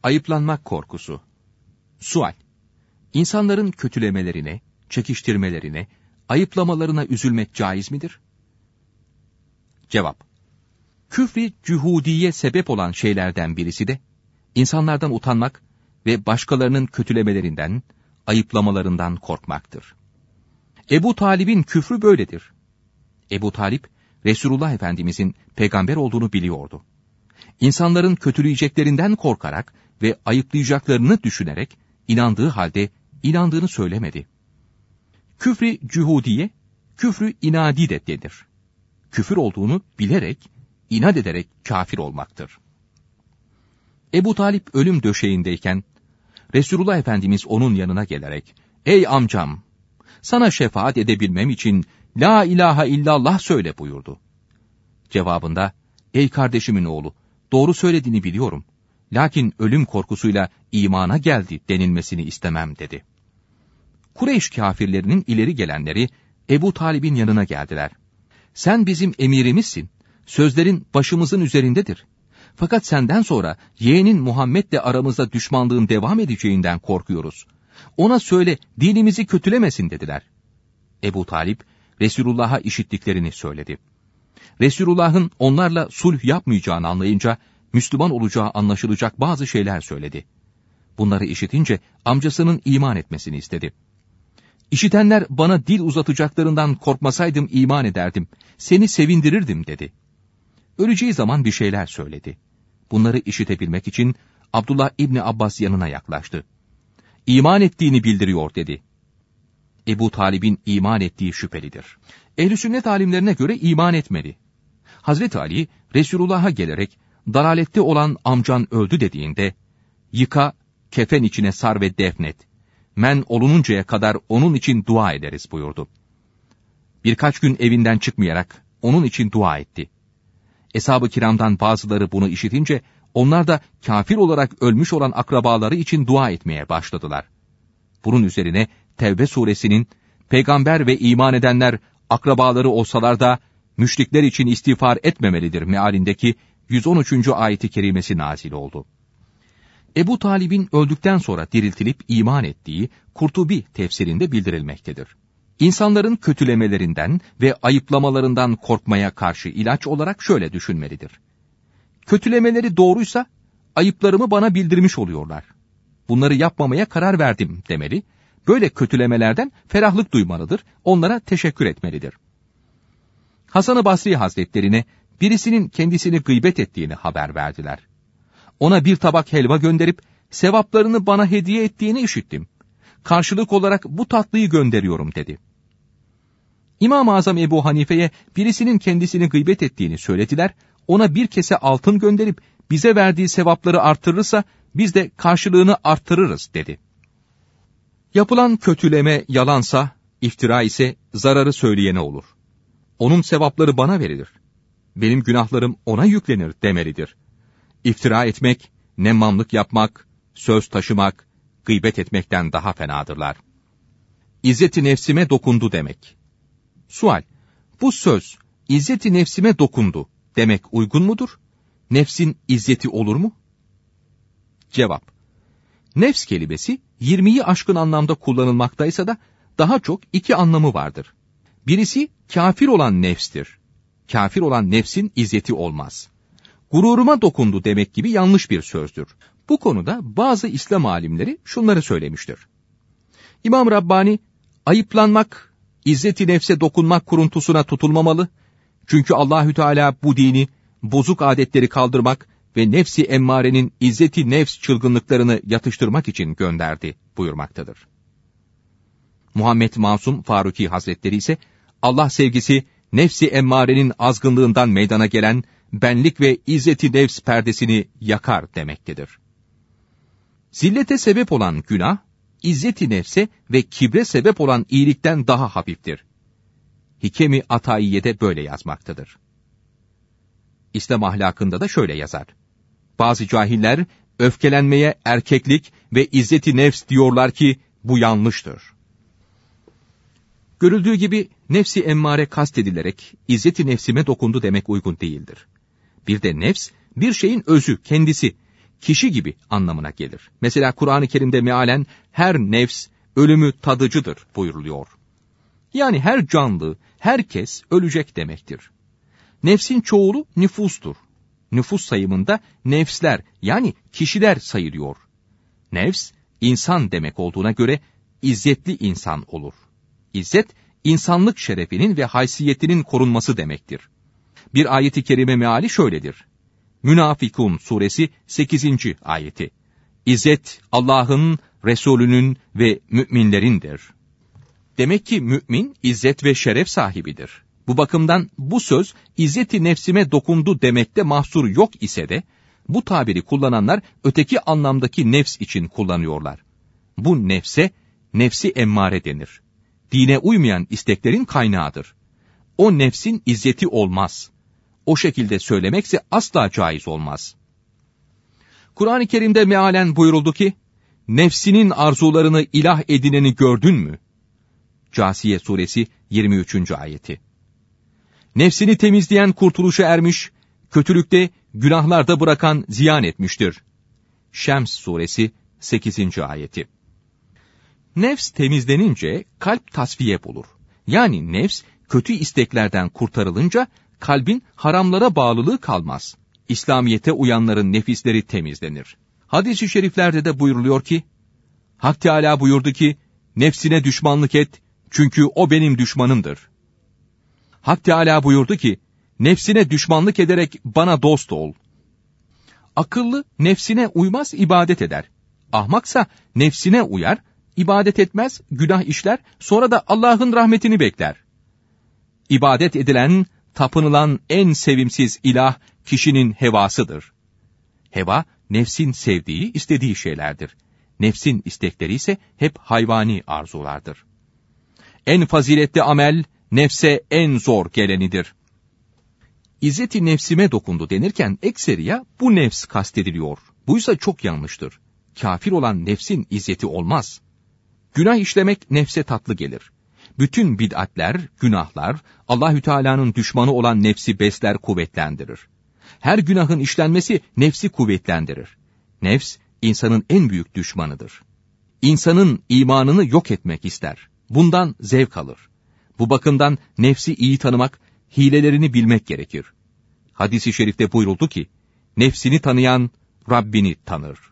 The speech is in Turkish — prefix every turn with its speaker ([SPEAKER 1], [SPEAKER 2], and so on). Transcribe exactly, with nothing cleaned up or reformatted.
[SPEAKER 1] Ayıplanmak korkusu. Sual: İnsanların kötülemelerine, çekiştirmelerine, ayıplamalarına üzülmek caiz midir? Cevap: Küfri cühudiye sebep olan şeylerden birisi de, insanlardan utanmak ve başkalarının kötülemelerinden, ayıplamalarından korkmaktır. Ebu Talib'in küfrü böyledir. Ebu Talip, Resulullah Efendimizin peygamber olduğunu biliyordu. İnsanların kötüleyeceklerinden korkarak ve ayıplayacaklarını düşünerek, inandığı halde inandığını söylemedi. Küfri cühudiye, küfrü inadi de denir. Küfür olduğunu bilerek, inat ederek kafir olmaktır. Ebu Talip ölüm döşeğindeyken, Resulullah Efendimiz onun yanına gelerek, "Ey amcam, sana şefaat edebilmem için La ilahe illallah söyle" buyurdu. Cevabında, "Ey kardeşimin oğlu, doğru söylediğini biliyorum. Lakin ölüm korkusuyla imana geldi denilmesini istemem" dedi. Kureyş kâfirlerinin ileri gelenleri Ebu Talib'in yanına geldiler. "Sen bizim emirimizsin, sözlerin başımızın üzerindedir. Fakat senden sonra yeğenin Muhammed'le aramızda düşmanlığın devam edeceğinden korkuyoruz. Ona söyle, dinimizi kötülemesin" dediler. Ebu Talip, Resulullah'a işittiklerini söyledi. Resulullah'ın onlarla sulh yapmayacağını anlayınca, Müslüman olacağı anlaşılacak bazı şeyler söyledi. Bunları işitince amcasının iman etmesini istedi. "İşitenler bana dil uzatacaklarından korkmasaydım iman ederdim, seni sevindirirdim" dedi. Öleceği zaman bir şeyler söyledi. Bunları işitebilmek için Abdullah İbni Abbas yanına yaklaştı. "İman ettiğini bildiriyor" dedi. Ebu Talib'in iman ettiği şüphelidir. Ehl-i sünnet alimlerine göre iman etmedi. Hazreti Ali, Resulullah'a gelerek, dalalette olan amcan öldü dediğinde, "Yıka, kefen içine sar ve defnet. Men olununcaya kadar onun için dua ederiz" buyurdu. Birkaç gün evinden çıkmayarak onun için dua etti. Eshab-ı kiramdan bazıları bunu işitince, onlar da kafir olarak ölmüş olan akrabaları için dua etmeye başladılar. Bunun üzerine Tevbe suresinin, "Peygamber ve iman edenler akrabaları olsalar da müşrikler için istiğfar etmemelidir" mealindeki yüz on üçüncü ayeti kerimesi nazil oldu. Ebu Talib'in öldükten sonra diriltilip iman ettiği Kurtubi tefsirinde bildirilmektedir. İnsanların kötülemelerinden ve ayıplamalarından korkmaya karşı ilaç olarak şöyle düşünmelidir. Kötülemeleri doğruysa, ayıplarımı bana bildirmiş oluyorlar. Bunları yapmamaya karar verdim demeli, böyle kötülemelerden ferahlık duymalıdır, onlara teşekkür etmelidir. Hasan-ı Basri Hazretlerine birisinin kendisini gıybet ettiğini haber verdiler. Ona bir tabak helva gönderip, "Sevaplarını bana hediye ettiğini işittim. Karşılık olarak bu tatlıyı gönderiyorum" dedi. İmam-ı Azam Ebu Hanife'ye birisinin kendisini gıybet ettiğini söylediler, ona bir kese altın gönderip, "Bize verdiği sevapları artırırsa, biz de karşılığını arttırırız" dedi. Yapılan kötüleme yalansa, iftira ise zararı söyleyene olur. Onun sevapları bana verilir. Benim günahlarım ona yüklenir demelidir. İftira etmek, nemmamlık yapmak, söz taşımak, gıybet etmekten daha fenadırlar. İzzet-i nefsime dokundu demek. Sual: Bu söz, İzzet-i nefsime dokundu demek uygun mudur? Nefsin izzeti olur mu? Cevap: Nefs kelimesi yirmiyi aşkın anlamda kullanılmaktaysa da daha çok iki anlamı vardır. Birisi kafir olan nefstir. Kafir olan nefsin izzeti olmaz. Gururuma dokundu demek gibi yanlış bir sözdür. Bu konuda bazı İslam alimleri şunları söylemiştir. İmam Rabbani, ayıplanmak, izzeti nefse dokunmak kuruntusuna tutulmamalı. Çünkü Allahü Teala bu dini, bozuk adetleri kaldırmak ve nefsi emmarenin izzeti nefs çılgınlıklarını yatıştırmak için gönderdi buyurmaktadır. Muhammed Masum Faruki Hazretleri ise, Allah sevgisi, nefsi emmarenin azgınlığından meydana gelen benlik ve izzeti nefs perdesini yakar demektedir. Zillete sebep olan günah, izzeti nefse ve kibre sebep olan iyilikten daha hafiftir. Hikemi Ataiye'de böyle yazmaktadır. İslam ahlakında da şöyle yazar. Bazı cahiller, öfkelenmeye erkeklik ve izzeti nefs diyorlar ki, bu yanlıştır. Görüldüğü gibi, nefsi emmare kastedilerek, izzeti nefsime dokundu demek uygun değildir. Bir de nefs, bir şeyin özü, kendisi, kişi gibi anlamına gelir. Mesela Kur'an-ı Kerim'de mealen her nefs ölümü tadıcıdır buyuruluyor. Yani her canlı, herkes ölecek demektir. Nefsin çoğulu nüfustur. Nüfus sayımında nefsler yani kişiler sayılıyor. Nefs, insan demek olduğuna göre izzetli insan olur. İzzet, insanlık şerefinin ve haysiyetinin korunması demektir. Bir ayeti kerime meali şöyledir. Münafikun suresi sekizinci ayeti. İzzet Allah'ın, Resulünün ve müminlerindir. Demek ki mümin izzet ve şeref sahibidir. Bu bakımdan bu söz izzeti nefsime dokundu demekte mahsur yok ise de bu tabiri kullananlar öteki anlamdaki nefs için kullanıyorlar. Bu nefse nefsi emmare denir. Dine uymayan isteklerin kaynağıdır. O nefsin izzeti olmaz. O şekilde söylemekse asla caiz olmaz. Kur'an-ı Kerim'de mealen buyuruldu ki, nefsinin arzularını ilah edineni gördün mü? Câsiye suresi yirmi üçüncü ayeti. Nefsini temizleyen kurtuluşa ermiş, kötülükte, günahlarda bırakan ziyan etmiştir. Şems suresi sekizinci ayeti. Nefs temizlenince kalp tasfiye bulur. Yani nefs kötü isteklerden kurtarılınca kalbin haramlara bağlılığı kalmaz. İslamiyete uyanların nefisleri temizlenir. Hadis-i şeriflerde de buyuruluyor ki, Hak Teâlâ buyurdu ki, nefsine düşmanlık et, çünkü o benim düşmanımdır. Hak Teâlâ buyurdu ki, nefsine düşmanlık ederek bana dost ol. Akıllı nefsine uymaz, ibadet eder. Ahmaksa nefsine uyar, ibadet etmez, günah işler, sonra da Allah'ın rahmetini bekler. İbadet edilen, tapınılan en sevimsiz ilah kişinin hevasıdır. Heva, nefsin sevdiği, istediği şeylerdir. Nefsin istekleri ise hep hayvani arzulardır. En faziletli amel, nefse en zor gelenidir. İzzeti nefsime dokundu denirken ekseriya bu nefs kastediliyor. Buysa çok yanlıştır. Kafir olan nefsin izzeti olmaz. Günah işlemek nefse tatlı gelir. Bütün bid'atler, günahlar, Allahü Teala'nın düşmanı olan nefsi besler, kuvvetlendirir. Her günahın işlenmesi nefsi kuvvetlendirir. Nefs, insanın en büyük düşmanıdır. İnsanın imanını yok etmek ister. Bundan zevk alır. Bu bakımdan nefsi iyi tanımak, hilelerini bilmek gerekir. Hadis-i şerifte buyuruldu ki, nefsini tanıyan Rabbini tanır.